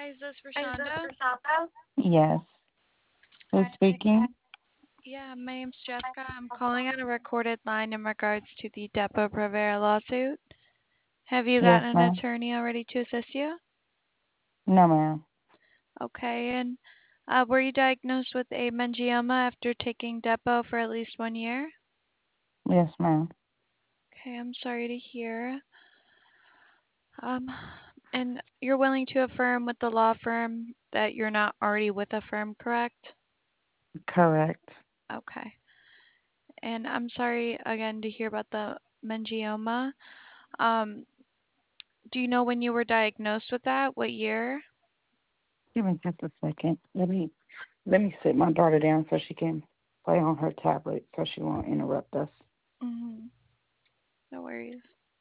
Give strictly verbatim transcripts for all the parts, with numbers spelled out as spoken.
Hi, is this Rashonda? Yes. Who's Hi. speaking? Yeah, my name's Jessica. I'm calling on a recorded line in regards to the Depo-Provera lawsuit. Have you Yes, gotten an ma'am. attorney already to assist you? No, ma'am. Okay, and uh, were you diagnosed with a meningioma after taking Depo for at least one year? Yes, ma'am. Okay, I'm sorry to hear. Um, and you're willing to affirm with the law firm that you're not already with a firm, correct? Correct. Okay. And I'm sorry again to hear about the meningioma. Um, do you know when you were diagnosed with that? What year? Give me just a second. Let me let me sit my daughter down so she can play on her tablet so she won't interrupt us. Hmm. No worries.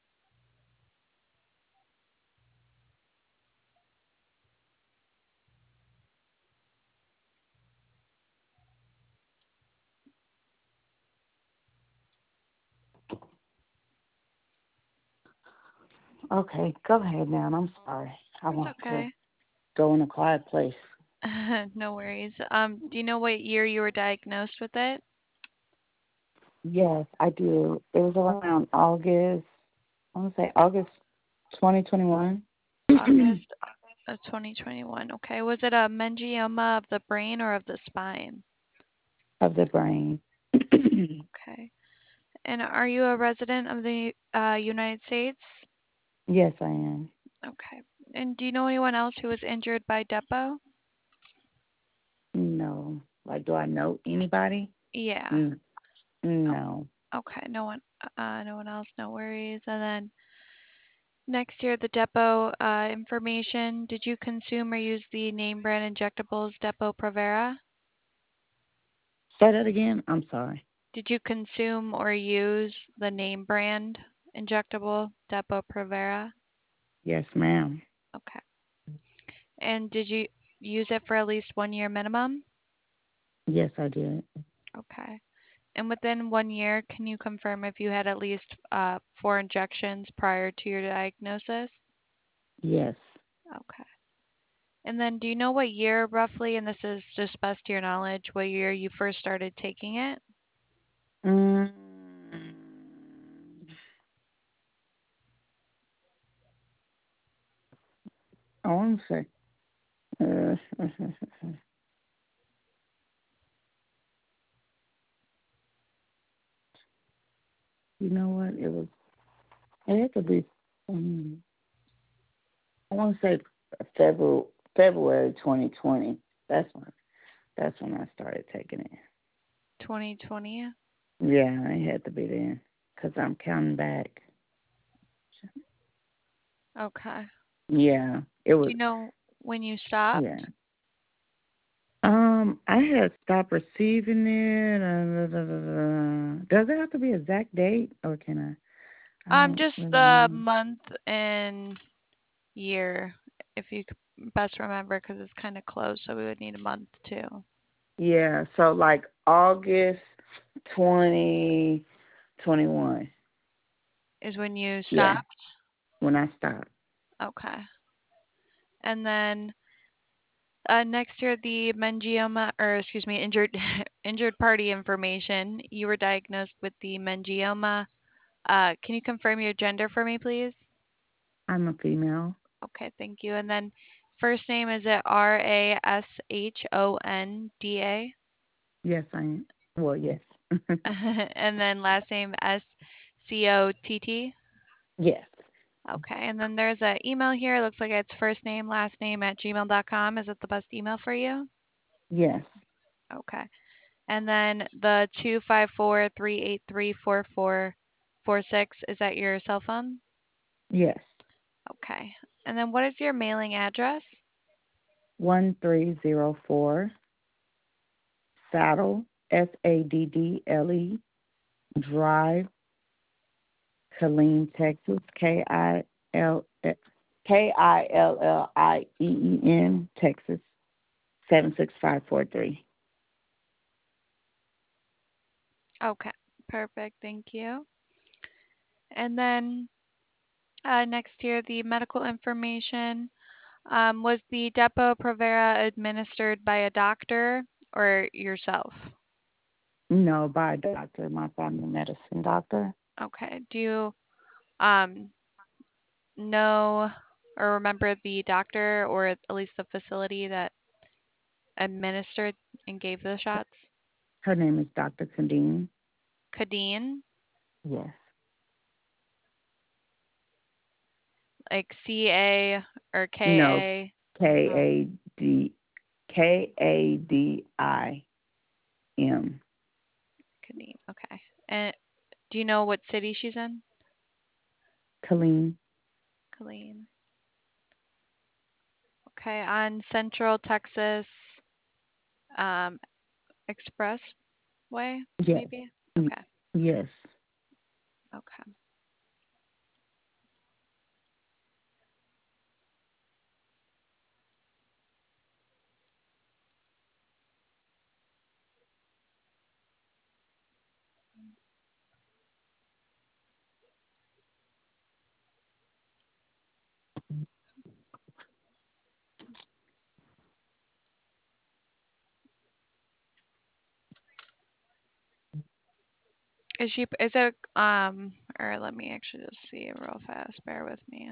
Okay, go ahead now. I'm sorry. I It's want to okay. go in a quiet place. No worries. Um, do you know what year you were diagnosed with it? Yes, I do. It was around August. I want to say August twenty twenty-one. August of twenty twenty-one. Okay. Was it a meningioma of the brain or of the spine? Of the brain. Okay. And are you a resident of the uh, United States? Yes, I am. Okay. And do you know anyone else who was injured by Depo? No. Like, do I know anybody? Yeah. Mm, Oh, no. okay. No one. Uh, no one else. No worries. And then next year, the Depo uh, information. Did you consume or use the name brand injectables Depo-Provera? Say that again. I'm sorry. Did you consume or use the name brand injectable Depo-Provera? Yes, ma'am. Okay. And did you use it for at least one year minimum? Yes, I did. Okay. And within one year, can you confirm if you had at least uh, four injections prior to your diagnosis? Yes. Okay. And then do you know what year roughly, and this is just best to your knowledge, what year you first started taking it? Mm, I want to say. Uh, you know what? It was. It had to be. Um, I want to say February February twenty twenty. That's when. That's when I started taking it. twenty twenty? Yeah, it had to be then, cause I'm counting back. Okay. Yeah, it Do was. you know when you Yeah. stopped? Um, I had stopped receiving it. Uh, da, da, da, da. Does it have to be exact date, or can I? I Um, don't just really the know. month and year, if you could best remember, because it's kind of close, so we would need a month too. Yeah, so like August twenty twenty one. Is when you Yeah, stopped? when I stopped. Okay. And then uh, next year, the meningioma, or excuse me, injured injured party information. You were diagnosed with the meningioma. Uh, can you confirm your gender for me, please? I'm a female. Okay, thank you. And then first name, is it R A S H O N D A? Yes, I am. Well, yes. And then last name S C O T T? Yes. Okay, and then there's an email here. Looks like it's first name, last name at gmail dot com. Is it the best email for you? Yes. Okay. And then the two five four three eight three four four four six, is that your cell phone? Yes. Okay. And then what is your mailing address? One three zero four Saddle S A D D L E Drive, Killeen, Texas. K I L K I L L I E E N, Texas. Seven six five four three. Okay. Perfect. Thank you. And then uh, next here, the medical information. Um, was the Depo-Provera administered by a doctor or yourself? No, by a doctor, my family medicine doctor. Okay. Do you um, know or remember the doctor or at least the facility that administered and gave the shots? Her name is Doctor Kadeen. Kadeen, Yes. like C A or No, K K A? Oh, A D K A D I M. Kadeen. Okay. And do you know what city she's in? Colleen. Colleen. Okay. On Central Texas um, Expressway, Yes. maybe? Y- Okay. Yes. Okay. Is she, is it, um, or let me actually just see real fast. Bear with me.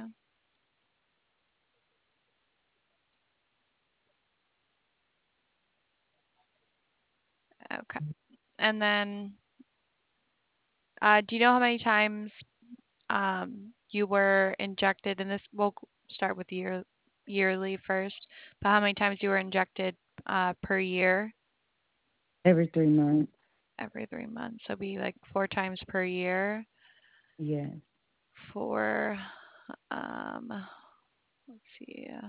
Okay. And then, uh, do you know how many times, um, you were injected in this? We'll start with year, yearly first, but how many times you were injected, uh, per year? Every three months. Every three months. So be like four times per year Yes. for, um, let's see. uh,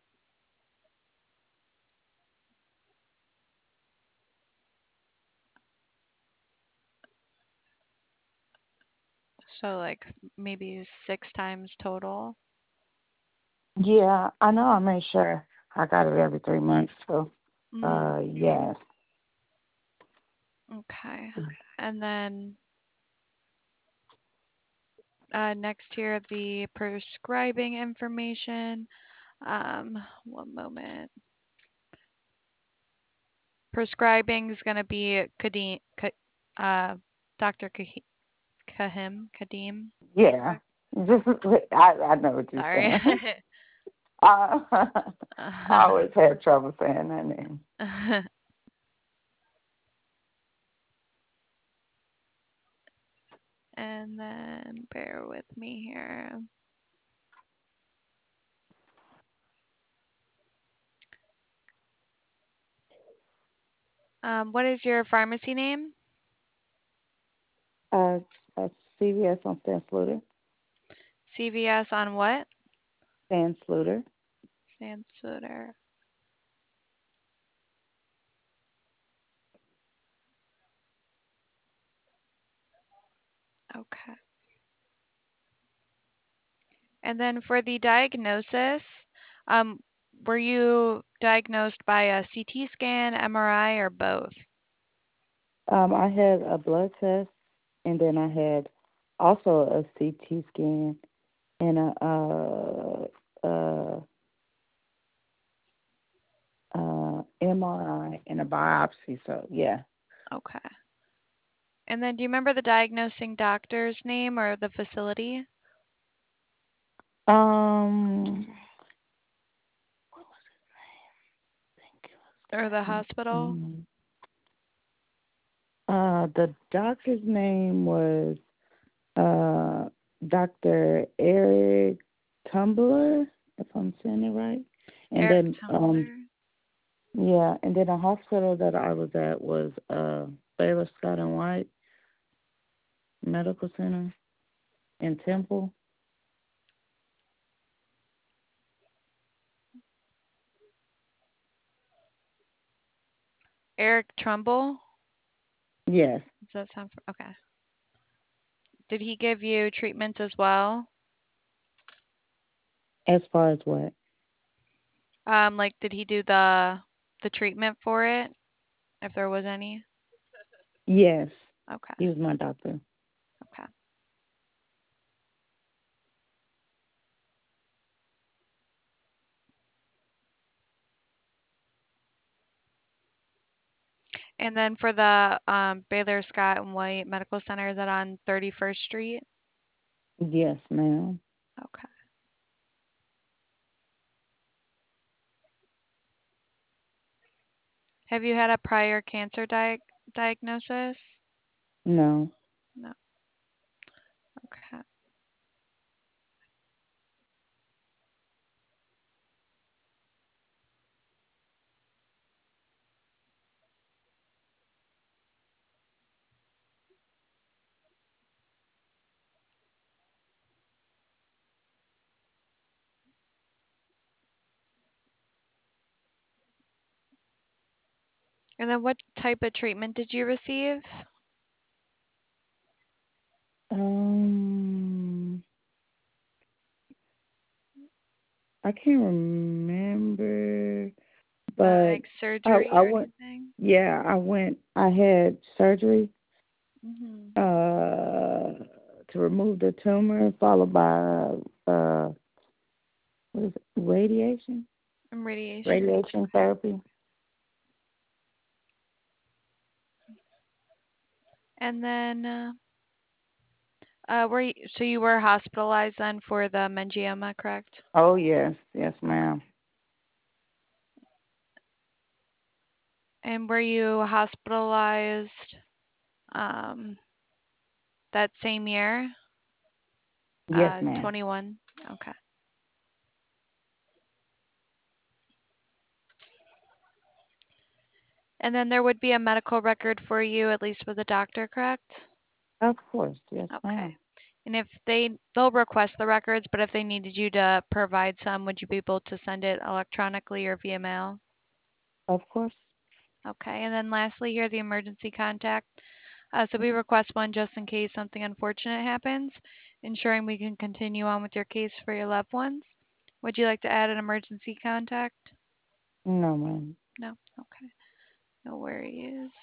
So like maybe six times total. Yeah, I know. I made sure I got it every three months. So, Mm, uh, yes. okay. And then uh, next here, the prescribing information. Um, one moment. Prescribing is going to be Kadim, Ka- uh, doctor Kahi- Kahim, Kadim. Yeah. Just, I, I know what you're Sorry. saying. I, I always had trouble saying that name. And then bear with me here. Um, what is your pharmacy name? Uh, uh, C V S on Stan Sluter. C V S on what? Stan Sluter. Sansuder. Okay. And then for the diagnosis, um, were you diagnosed by a C T scan, M R I, or both? Um, I had a blood test, and then I had also a C T scan and a uh, uh, uh, M R I and a biopsy. So yeah. Okay. And then do you remember the diagnosing doctor's name or the facility Um, what was it? I think or the it was hospital? um, uh, the doctor's name was uh, Doctor Eric Tumbler, if I'm saying it right. And Eric then um, Tumbler. yeah, and then the hospital that I was at was uh, Baylor Scott and White Medical Center in Temple. Eric Trumbull. Yes. Does that sound okay? Did he give you treatments as well? As far as what? Um, like did he do the the treatment for it, if there was any? Yes. Okay. He was my doctor. Okay. And then for the um, Baylor Scott and White Medical Center, is that on thirty-first Street? Yes, ma'am. Okay. Have you had a prior cancer di- diagnosis? No. No. Okay. And then what type of treatment did you receive? Um, I can't remember, Uh, but like I surgery I or went. anything? Yeah, I went. I had surgery Mm-hmm. uh to remove the tumor, followed by uh what is it? Radiation, And radiation. radiation therapy. And then, uh, uh, were you, so you were hospitalized then for the meningioma, correct? Oh yes, yes, Okay. ma'am. And were you hospitalized um, that same year, Yes, uh, ma'am. twenty-one? Okay. And then there would be a medical record for you, at least with a doctor, correct? Of course, yes, Okay. ma'am. And if they they'll request the records, but if they needed you to provide some, would you be able to send it electronically or via mail? Of course. Okay. And then lastly, here the emergency contact. Uh, so we request one just in case something unfortunate happens, ensuring we can continue on with your case for your loved ones. Would you like to add an emergency contact? No, ma'am. No? Okay. No worries.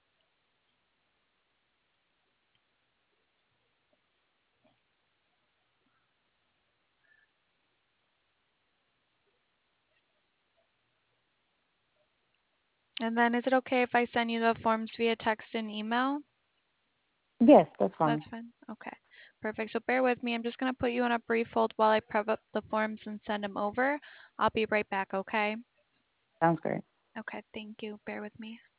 And then is it okay if I send you the forms via text and email? Yes, that's fine. That's fine. Okay. Perfect. So bear with me. I'm just going to put you on a brief hold while I prep up the forms and send them over. I'll be right back, okay? Sounds great. Okay. Thank you. Bear with me.